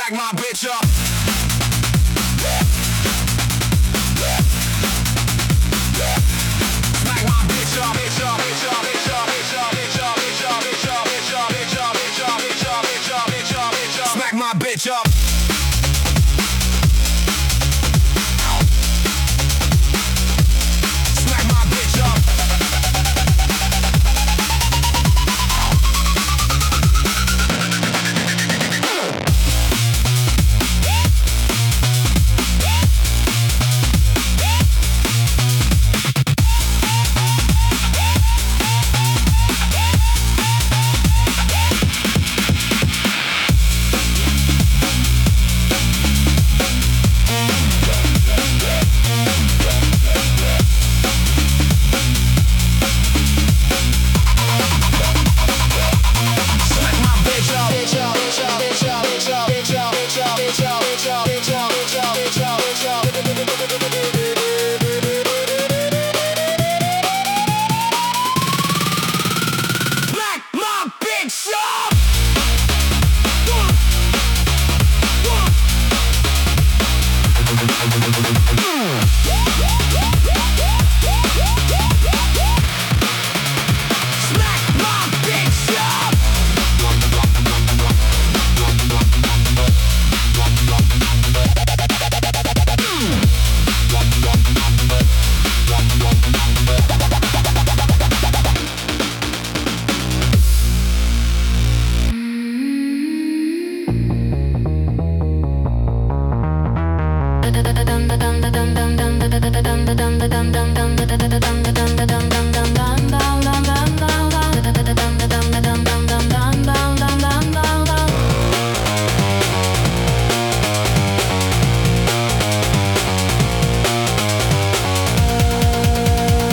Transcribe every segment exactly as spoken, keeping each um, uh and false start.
Smack my bitch up. Smack my bitch up, bitch up, bitch up, bitch up, bitch up, bitch up, bitch up, bitch up, bitch up, bitch up, bitch up, bitch up, bitch up, bitch up, bitch up. Smack my bitch up. Smack my bitch up.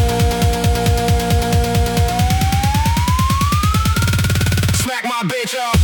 Smack my bitch up.